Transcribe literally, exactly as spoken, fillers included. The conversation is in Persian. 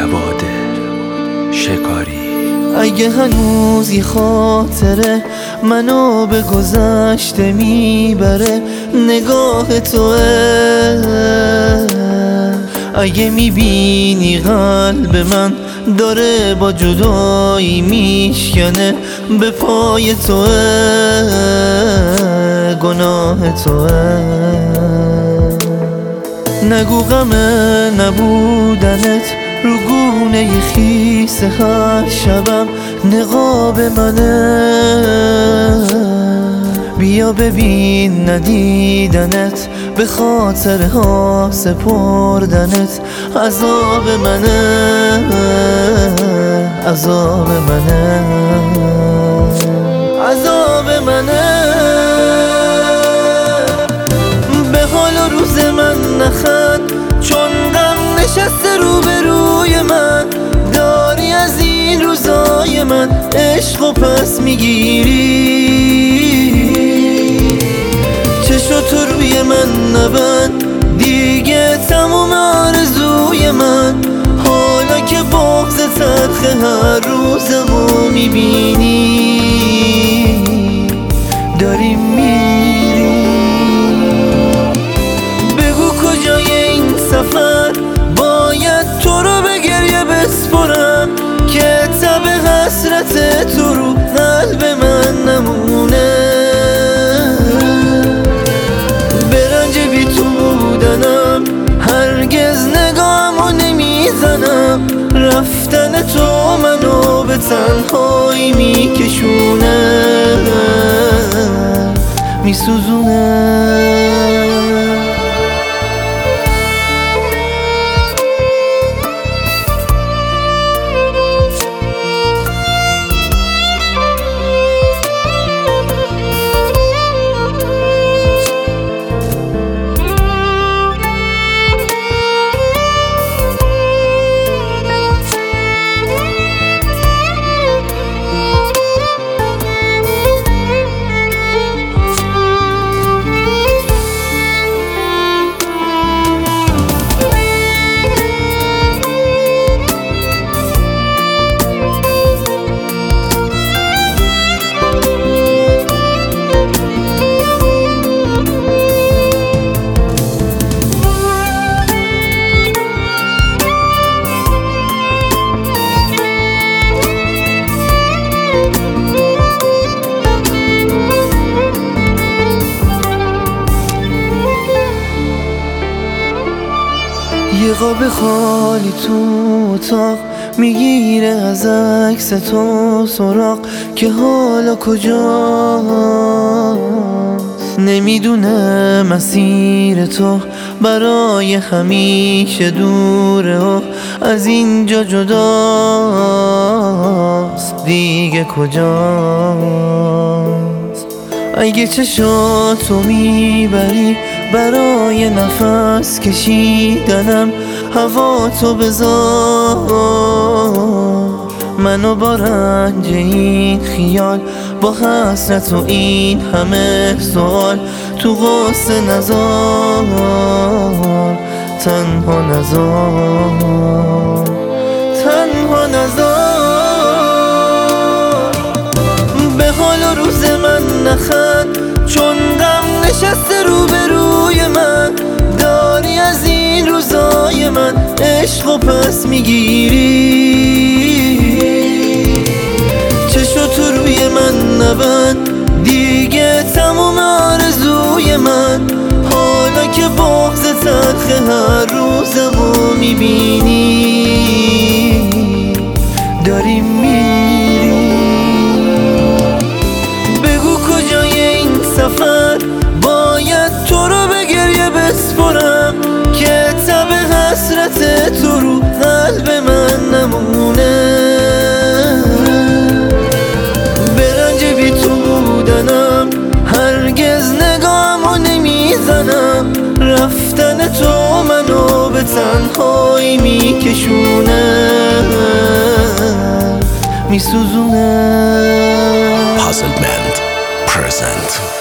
جواد شکاری. اگه هنوز یه خاطره منو به گذشته میبره نگاه توه، اگه میبینی قلب من داره با جدایی میشکنه به پای توه، گناه توه. نگو غم نبودنت رو گونه خیس هر شبم نقاب منه، بیا ببین ندیدنت به خاطر ها سپردنت عذاب منه، عذاب منه، عذاب منه. به حال و روز من نخند چون غم نشسته رو به روی من، داری از این روزای من عشق و پس میگیری، چشو تو روی من نبند دیگه تموم آرزوی من، حالا که بغض تلخ هر روزمو میبینی داری میری. بگو کجای این سفر باید تو رو به گریه بسپرم که تب حسرت تو رو قلب من نمونه، به رنج بی تو بودنم هرگز نگاهمو نمیزنم، رفتن تو منو به تنهایی میکشونه میسوزونه. یه قاب خالی تو اتاق میگیره از عکس تو سراغ که حالا کجاست، نمیدونه مسیر تو برای همیشه دوره و از اینجا جداست دیگه کجاست. اگه چشاتو میبری برای نفس کشیدنم هوا تو بذار، منو با رنج این خیال با حسرت و این همه سوال تو غصه نذار، تنها نذار، تنها نذار. به حال و روز من نخند چون غم نشسته رو به روی من، داری از این روزای من عشق و پس میگیری، چشو تو روی من نبند دیگه تموم آرزوی من، حالا که بغض تلخ هر روزمو میبینی داری میری. بگو کجای این سفر باید تو رو به گریه بسپرم که تب حسرت تو رو قلب من نمونه، به رنج بی تو بودنم هرگز نگاهمو نمیزنم، رفتن تو منو به تنهایی میکشونه میسوزونه. Puzzle Band present